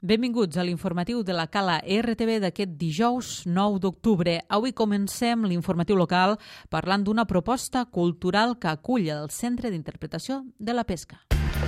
Benvinguts a l'informatiu de la Cala RTV d'aquest dijous 9 d'octubre. Avui comencem l'informatiu local parlant d'una proposta cultural que acull el Centre d'Interpretació de la Pesca.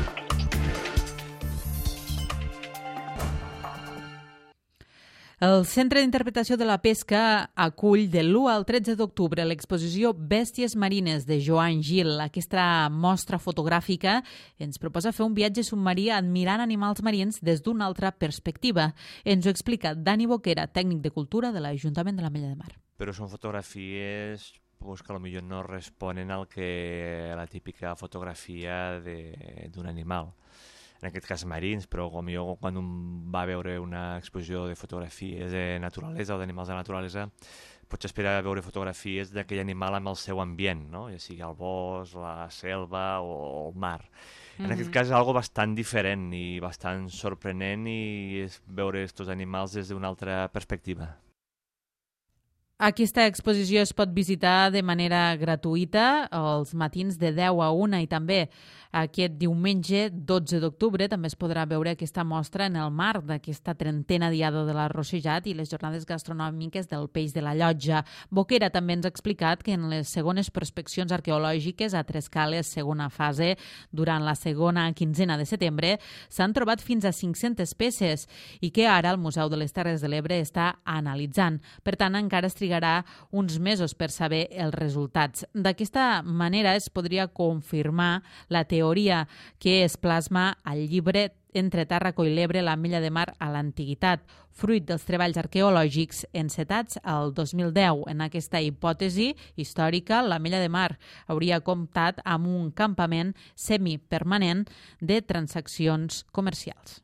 El Centre d'Interpretació de la Pesca acull de l'1 al 13 d'octubre l'exposició Bèsties marines de Joan Gil. Aquesta mostra fotogràfica ens proposa fer un viatge submarí admirant animals marins des d'una altra perspectiva. Ens ho explica Dani Boquera, tècnic de cultura de l'Ajuntament de l'Ametlla de Mar. Però són fotografies que potser no responen al que la típica fotografia d'un animal. En aquest cas marins, però potser quan un va a veure una exposició de fotografies de naturalesa o d'animals de naturalesa, potser espera veure fotografies d'aquell animal amb el seu ambient, no? Ja sigui el bosc, la selva o el mar. En aquest cas és algo bastant diferent i bastant sorprenent i és veure aquests animals des d'una altra perspectiva. Aquesta exposició es pot visitar de manera gratuïta els matins de 10 a 1 i també aquest diumenge 12 d'octubre també es podrà veure aquesta mostra en el marc d'aquesta 30a Diada de l'Arrossejat i les jornades gastronòmiques del peix de la Llotja. Boquera també ens ha explicat que en les segones prospeccions arqueològiques a Trescales, segona fase, durant la segona quinzena de setembre, s'han trobat fins a 500 peces i que ara el Museu de les Terres de l'Ebre està analitzant. Per tant, encara es trigarà uns mesos per saber els resultats. D'aquesta manera es podria confirmar la teoria que es plasma al llibre Entre Tàrraco i l'Ebre, l'Ametlla de Mar a l'Antiguitat, fruit dels treballs arqueològics encetats al 2010. En aquesta hipòtesi històrica, l'Ametlla de Mar hauria comptat amb un campament semipermanent de transaccions comercials.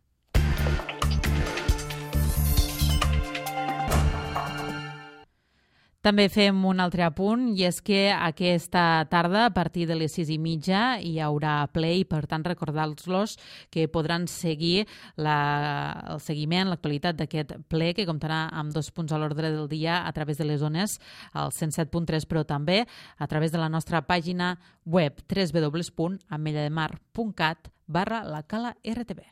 També fem un altre apunt i és que aquesta tarda a partir de les 6:30 hi haurà ple i per tant recordar-los que podran seguir el seguiment, l'actualitat d'aquest ple que comptarà amb 2 punts a l'ordre del dia a través de les zones al 107.3 però també a través de la nostra pàgina web www.ametlademar.cat/lacala-rtb.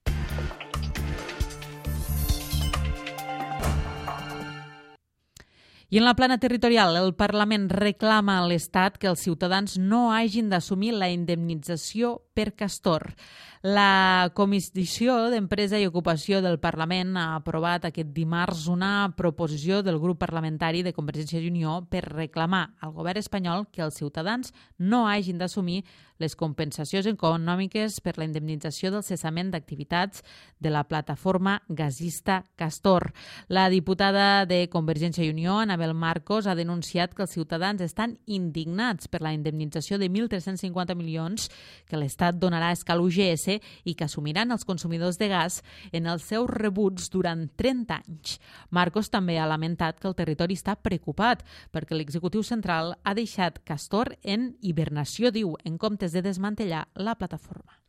I en la plana territorial, el Parlament reclama a l'Estat que els ciutadans no hagin d'assumir la indemnització per castor. La Comissió d'Empresa i Ocupació del Parlament ha aprovat aquest dimarts una proposició del grup parlamentari de Convergència i Unió per reclamar al govern espanyol que els ciutadans no hagin d'assumir les compensacions econòmiques per la indemnització del cessament d'activitats de la plataforma gasista Castor. La diputada de Convergència i Unió, Anabel Marcos, ha denunciat que els ciutadans estan indignats per la indemnització de 1.350 milions que l'Estat donarà a escala UGS i que assumiran els consumidors de gas en els seus rebuts durant 30 anys. Marcos també ha lamentat que el territori està preocupat perquè l'executiu central ha deixat Castor en hibernació, diu, en comptes de desmantellar la plataforma.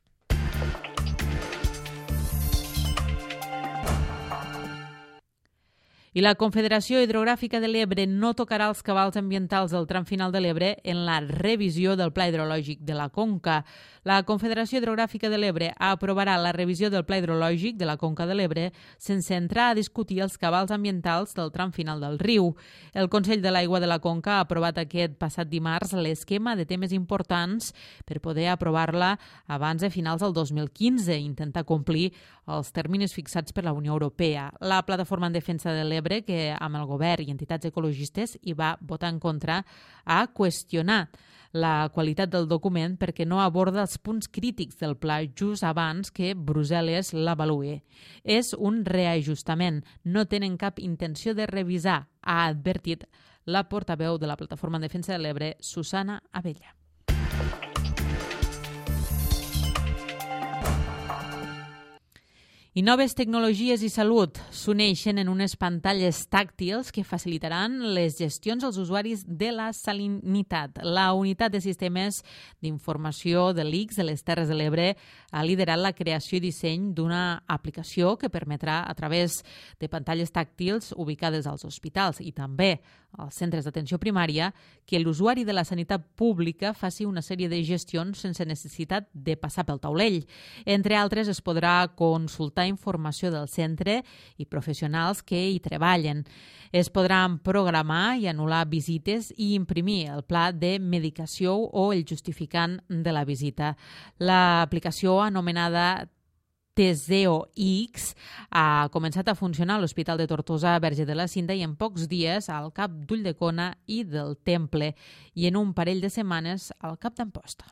I la Confederació Hidrogràfica de l'Ebre no tocarà els cabals ambientals del tram final de l'Ebre en la revisió del Pla Hidrològic de la Conca. La Confederació Hidrogràfica de l'Ebre aprovarà la revisió del Pla Hidrològic de la Conca de l'Ebre sense entrar a discutir els cabals ambientals del tram final del riu. El Consell de l'Aigua de la Conca ha aprovat aquest passat dimarts l'esquema de temes importants per poder aprovar-la abans de finals del 2015 i intentar complir els terminis fixats per la Unió Europea. La Plataforma en Defensa de l'Ebre, que amb el govern i entitats ecologistes hi va votar en contra, ha qüestionat la qualitat del document perquè no aborda els punts crítics del pla just abans que Brussel·les l'avaluï. És un reajustament, no tenen cap intenció de revisar, ha advertit la portaveu de la Plataforma en Defensa de l'Ebre, Susana Abella. I noves tecnologies i salut s'uneixen en unes pantalles tàctils que facilitaran les gestions als usuaris de la salinitat. La Unitat de Sistemes d'Informació de l'ICS de les Terres de l'Ebre ha liderat la creació i disseny d'una aplicació que permetrà, a través de pantalles tàctils ubicades als hospitals i també als centres d'atenció primària, que l'usuari de la sanitat pública faci una sèrie de gestions sense necessitat de passar pel taulell. Entre altres, es podrà consultar informació del centre i professionals que hi treballen. Es podran programar i anul·lar visites i imprimir el pla de medicació o el justificant de la visita. L'aplicació anomenada Teseo X ha començat a funcionar a l'Hospital de Tortosa Verge de la Cinta i en pocs dies al cap d'Ulldecona i del Temple i en un parell de setmanes al cap d'Amposta.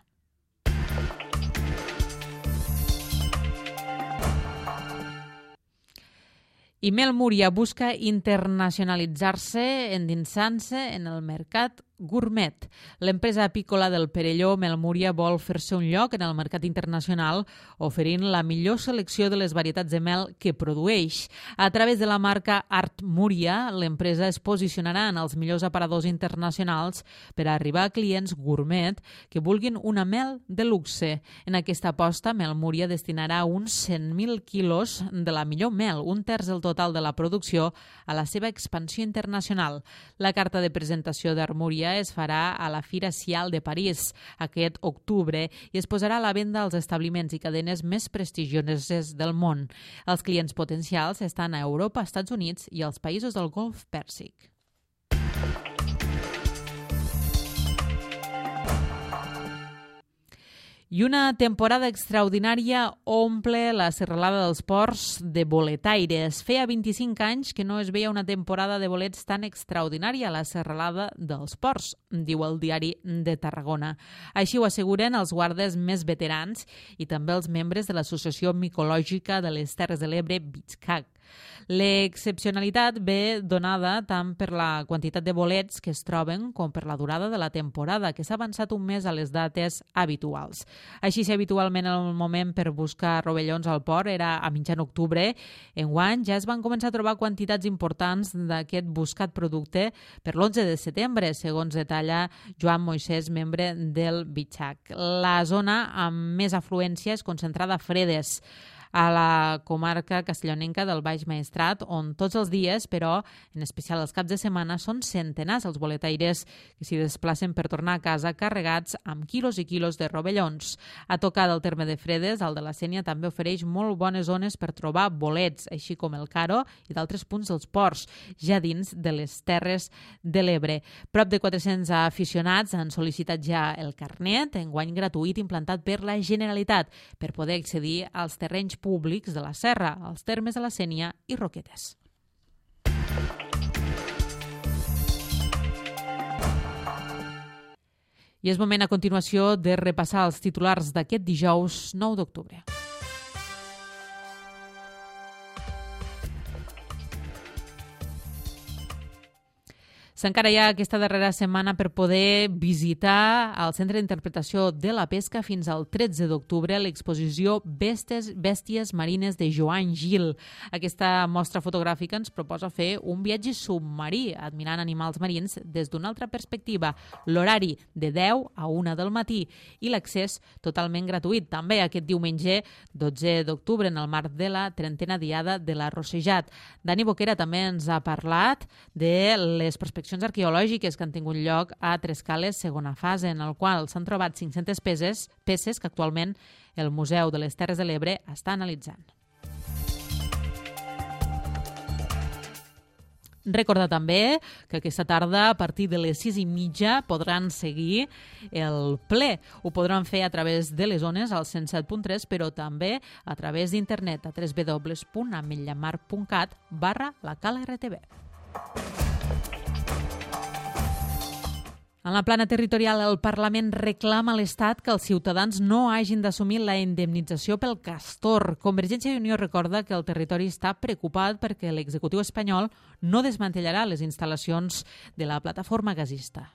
I Mel Múria busca internacionalitzar-se endinsant-se en el mercat gourmet. L'empresa apícola del Perelló, Mel Múria, vol fer-se un lloc en el mercat internacional oferint la millor selecció de les varietats de mel que produeix. A través de la marca Art Múria, l'empresa es posicionarà en els millors aparadors internacionals per a arribar a clients gourmet que vulguin una mel de luxe. En aquesta aposta, Mel Múria destinarà uns 100.000 quilos de la millor mel, un terç del total de la producció, a la seva expansió internacional. La carta de presentació d'Art Múria es farà a la Fira Cial de París aquest octubre i es posarà a la venda als establiments i cadenes més prestigioses del món. Els clients potencials estan a Europa, Estats Units i als països del Golf Pèrsic. I una temporada extraordinària omple la serralada dels ports de boletaires. Feia 25 anys que no es veia una temporada de bolets tan extraordinària a la serralada dels ports, diu el Diari de Tarragona. Així ho asseguren els guardes més veterans i també els membres de l'Associació Micològica de les Terres de l'Ebre, BITSCAC. L'excepcionalitat ve donada tant per la quantitat de bolets que es troben com per la durada de la temporada, que s'ha avançat un mes a les dates habituals. Així, si habitualment el moment per buscar rovellons al port era a mitjan octubre, enguany ja es van començar a trobar quantitats importants d'aquest buscat producte per l'11 de setembre, segons detalla Joan Moisès, membre del BITSCAC. La zona amb més afluència és concentrada a Fredes, a la comarca castellonenca del Baix Maestrat, on tots els dies, però en especial els caps de setmana, són centenars els boletaires que s'hi desplacen per tornar a casa carregats amb quilos i quilos de rovellons. A tocar del terme de Fredes, el de la Sénia també ofereix molt bones zones per trobar bolets, així com el Caro i d'altres punts dels ports, ja dins de les Terres de l'Ebre. Prop de 400 aficionats han sol·licitat ja el carnet, enguany gratuït, implantat per la Generalitat, per poder accedir als terrenys públics de la Serra, els termes de la Sénia i Roquetes. I és moment a continuació de repassar els titulars d'aquest dijous 9 d'octubre. S'encara hi ha aquesta darrera setmana per poder visitar al Centre d'Interpretació de la Pesca fins al 13 d'octubre l'exposició Bèsties marines de Joan Gil. Aquesta mostra fotogràfica ens proposa fer un viatge submarí admirant animals marins des d'una altra perspectiva. L'horari de 10 a 1 del matí i l'accés totalment gratuït. També aquest diumenge 12 d'octubre en el marc de la 30a Diada de la Rossejat. Dani Boquera també ens ha parlat de les perspectives arqueològiques que han tingut lloc a Trescales, segona fase, en el qual s'han trobat 500 peces que actualment el Museu de les Terres de l'Ebre està analitzant. Recordar també que aquesta tarda, a partir de les 6:30, podran seguir el ple. Ho podran fer a través de les ones al 107.3, però també a través d'internet a www.ametlllamar.cat/lacala-RTV. En la plana territorial, el Parlament reclama a l'Estat que els ciutadans no hagin d'assumir la indemnització pel castor. Convergència i Unió recorda que el territori està preocupat perquè l'executiu espanyol no desmantellarà les instal·lacions de la plataforma gasista.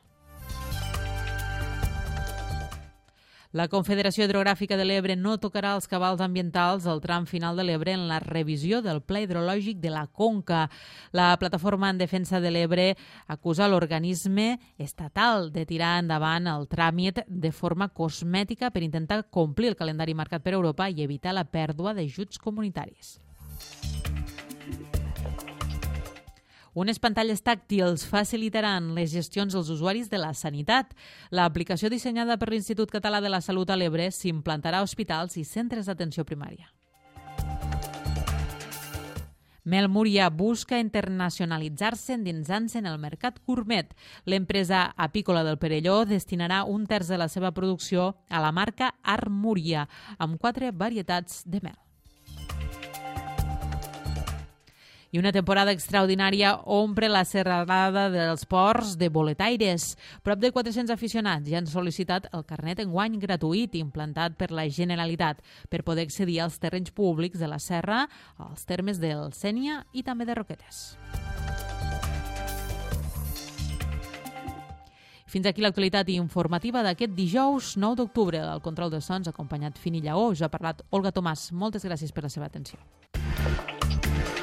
La Confederació Hidrogràfica de l'Ebre no tocarà els cabals ambientals del tram final de l'Ebre en la revisió del pla hidrològic de la Conca. La Plataforma en Defensa de l'Ebre acusa l'organisme estatal de tirar endavant el tràmit de forma cosmètica per intentar complir el calendari marcat per Europa i evitar la pèrdua d'ajuts comunitaris. Unes pantalles tàctils facilitaran les gestions dels usuaris de la sanitat. L'aplicació dissenyada per l'Institut Català de la Salut a l'Ebre s'implantarà a hospitals i centres d'atenció primària. Mel Múria busca internacionalitzar-se endinsant-se en el mercat gourmet. L'empresa apícola del Perelló destinarà 1/3 de la seva producció a la marca Art Múria, amb 4 varietats de mel. I una temporada extraordinària omple la serralada dels ports de Boletaires. Prop de 400 aficionats ja han sol·licitat el carnet enguany gratuït implantat per la Generalitat per poder accedir als terrenys públics de la serra, als termes del Sénia i també de Roquetes. Fins aquí l'actualitat informativa d'aquest dijous 9 d'octubre. Al control de sons acompanyat Fini Lleó. Jo ha parlat Olga Tomàs. Moltes gràcies per la seva atenció.